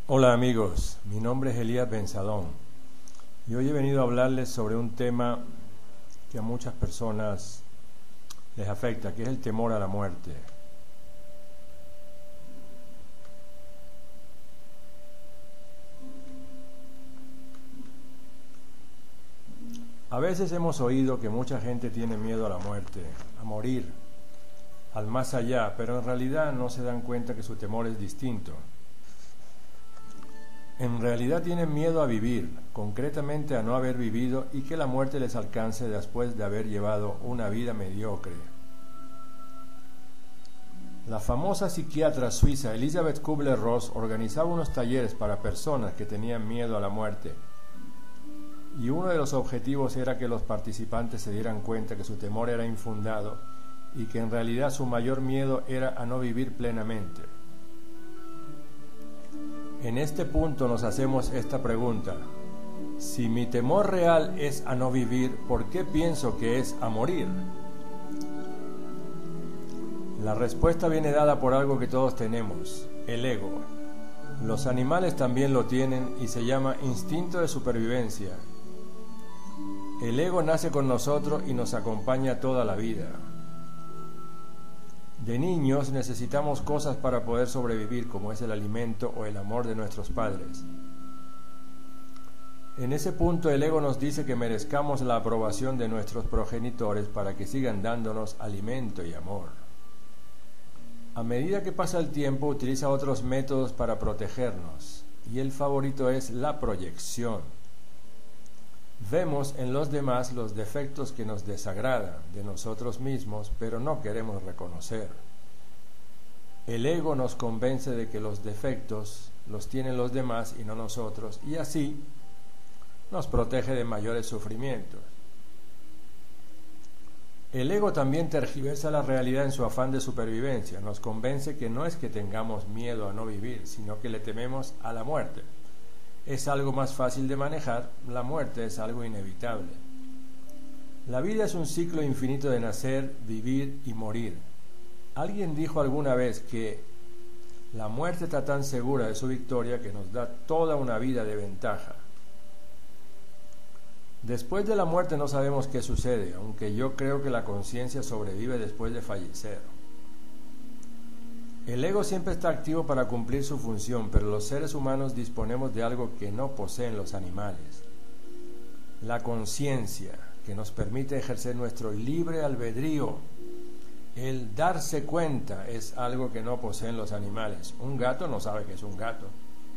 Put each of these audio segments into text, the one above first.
Hola amigos, mi nombre es Elías Benzadón y hoy he venido a hablarles sobre un tema que a muchas personas les afecta, que es el temor a la muerte. A veces hemos oído que mucha gente tiene miedo a la muerte, a morir, al más allá, pero en realidad no se dan cuenta que su temor es distinto. En realidad tienen miedo a vivir, concretamente a no haber vivido y que la muerte les alcance después de haber llevado una vida mediocre. La famosa psiquiatra suiza Elisabeth Kübler-Ross organizaba unos talleres para personas que tenían miedo a la muerte. Y uno de los objetivos era que los participantes se dieran cuenta que su temor era infundado y que en realidad su mayor miedo era a no vivir plenamente. En este punto nos hacemos esta pregunta: si mi temor real es a no vivir, ¿por qué pienso que es a morir? La respuesta viene dada por algo que todos tenemos: el ego. Los animales también lo tienen y se llama instinto de supervivencia. El ego nace con nosotros y nos acompaña toda la vida. De niños necesitamos cosas para poder sobrevivir, como es el alimento o el amor de nuestros padres. En ese punto el ego nos dice que merezcamos la aprobación de nuestros progenitores para que sigan dándonos alimento y amor. A medida que pasa el tiempo utiliza otros métodos para protegernos, y el favorito es la proyección. Vemos en los demás los defectos que nos desagradan de nosotros mismos, pero no queremos reconocer. El ego nos convence de que los defectos los tienen los demás y no nosotros, y así nos protege de mayores sufrimientos. El ego también tergiversa la realidad en su afán de supervivencia. Nos convence que no es que tengamos miedo a no vivir, sino que le tememos a la muerte. Es algo más fácil de manejar, la muerte es algo inevitable. La vida es un ciclo infinito de nacer, vivir y morir. Alguien dijo alguna vez que la muerte está tan segura de su victoria que nos da toda una vida de ventaja. Después de la muerte no sabemos qué sucede, aunque yo creo que la conciencia sobrevive después de fallecer. El ego siempre está activo para cumplir su función, pero los seres humanos disponemos de algo que no poseen los animales: la conciencia, que nos permite ejercer nuestro libre albedrío. El darse cuenta es algo que no poseen los animales. Un gato no sabe que es un gato.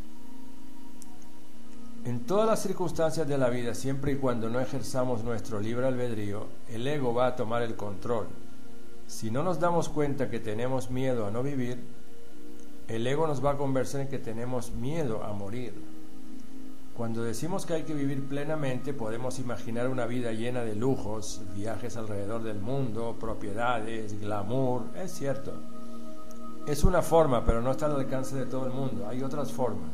En todas las circunstancias de la vida, siempre y cuando no ejerzamos nuestro libre albedrío, el ego va a tomar el control. Si no nos damos cuenta que tenemos miedo a no vivir, el ego nos va a convencer en que tenemos miedo a morir. Cuando decimos que hay que vivir plenamente, podemos imaginar una vida llena de lujos, viajes alrededor del mundo, propiedades, glamour. Es cierto. Es una forma, pero no está al alcance de todo el mundo. Hay otras formas.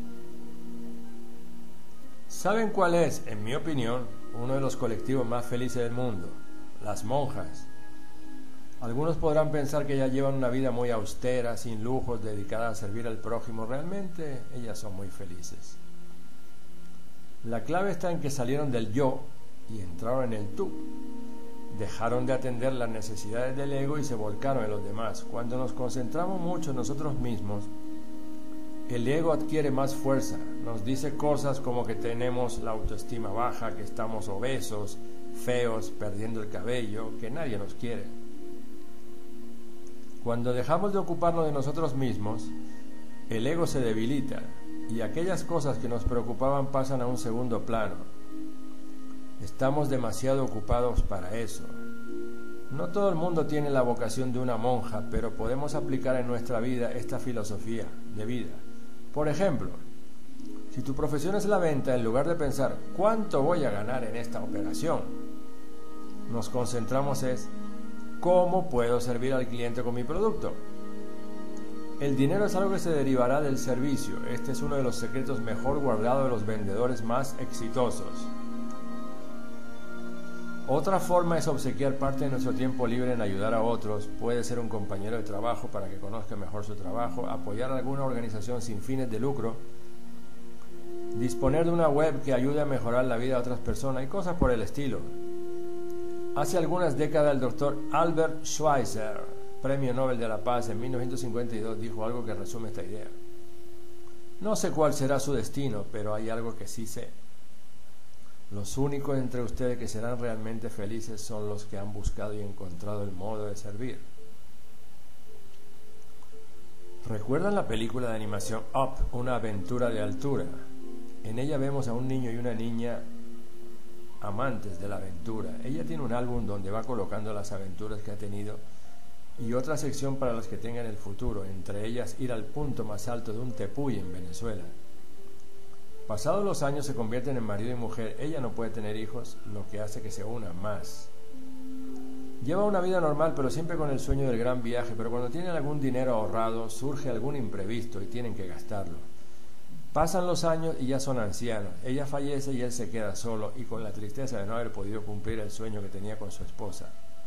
¿Saben cuál es, en mi opinión, uno de los colectivos más felices del mundo? Las monjas. Algunos podrán pensar que ellas llevan una vida muy austera, sin lujos, dedicada a servir al prójimo. Realmente ellas son muy felices. La clave está en que salieron del yo y entraron en el tú. Dejaron de atender las necesidades del ego y se volcaron en los demás. Cuando nos concentramos mucho en nosotros mismos, el ego adquiere más fuerza. Nos dice cosas como que tenemos la autoestima baja, que estamos obesos, feos, perdiendo el cabello, que nadie nos quiere. Cuando dejamos de ocuparnos de nosotros mismos, el ego se debilita y aquellas cosas que nos preocupaban pasan a un segundo plano. Estamos demasiado ocupados para eso. No todo el mundo tiene la vocación de una monja, pero podemos aplicar en nuestra vida esta filosofía de vida. Por ejemplo, si tu profesión es la venta, en lugar de pensar ¿cuánto voy a ganar en esta operación?, nos concentramos en ¿cómo puedo servir al cliente con mi producto? El dinero es algo que se derivará del servicio. Este es uno de los secretos mejor guardados de los vendedores más exitosos. Otra forma es obsequiar parte de nuestro tiempo libre en ayudar a otros. Puede ser un compañero de trabajo para que conozca mejor su trabajo, apoyar a alguna organización sin fines de lucro disponer de una web que ayude a mejorar la vida de otras personas y cosas por el estilo. Hace algunas décadas el doctor Albert Schweitzer, Premio Nobel de la Paz en 1952, dijo algo que resume esta idea. No sé cuál será su destino, pero hay algo que sí sé. Los únicos entre ustedes que serán realmente felices son los que han buscado y encontrado el modo de servir. ¿Recuerdan la película de animación Up, una aventura de altura? En ella vemos a un niño y una niña amantes de la aventura. Ella tiene un álbum donde va colocando las aventuras que ha tenido y otra sección para las que tengan el futuro, entre ellas ir al punto más alto de un tepuy en Venezuela. Pasados los años se convierten en marido y mujer. Ella no puede tener hijos, lo que hace que se unan más. Lleva una vida normal, pero siempre con el sueño del gran viaje, pero cuando tienen algún dinero ahorrado, surge algún imprevisto y tienen que gastarlo. Pasan los años y ya son ancianos. Ella fallece y él se queda solo y con la tristeza de no haber podido cumplir el sueño que tenía con su esposa.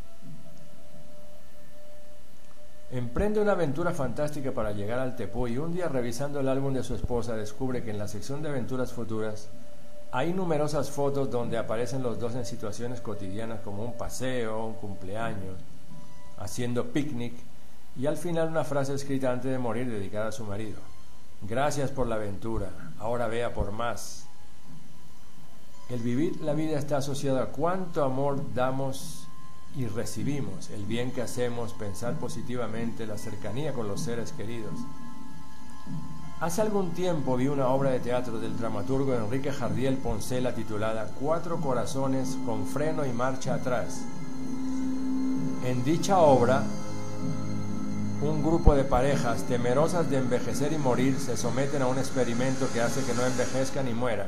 Emprende una aventura fantástica para llegar al Tepuy y un día, revisando el álbum de su esposa, descubre que en la sección de aventuras futuras hay numerosas fotos donde aparecen los dos en situaciones cotidianas como un paseo, un cumpleaños, haciendo picnic y al final una frase escrita antes de morir dedicada a su marido. Gracias por la aventura, ahora vea por más. El vivir la vida está asociado a cuánto amor damos y recibimos, el bien que hacemos, pensar positivamente, la cercanía con los seres queridos. Hace algún tiempo vi una obra de teatro del dramaturgo Enrique Jardiel Poncela titulada Cuatro corazones con freno y marcha atrás. En dicha obra, un grupo de parejas temerosas de envejecer y morir se someten a un experimento que hace que no envejezcan y mueran.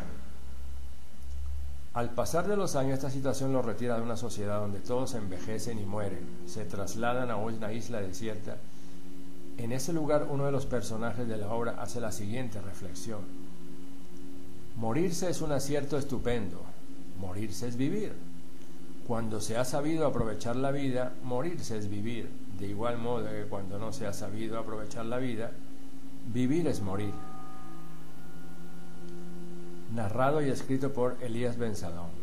Al pasar de los años, esta situación los retira de una sociedad donde todos envejecen y mueren. Se trasladan a una isla desierta. En ese lugar, uno de los personajes de la obra hace la siguiente reflexión: morirse es un acierto estupendo, morirse es vivir. Cuando se ha sabido aprovechar la vida, morirse es vivir. De igual modo que cuando no se ha sabido aprovechar la vida, vivir es morir. Narrado y escrito por Elías Bensadón.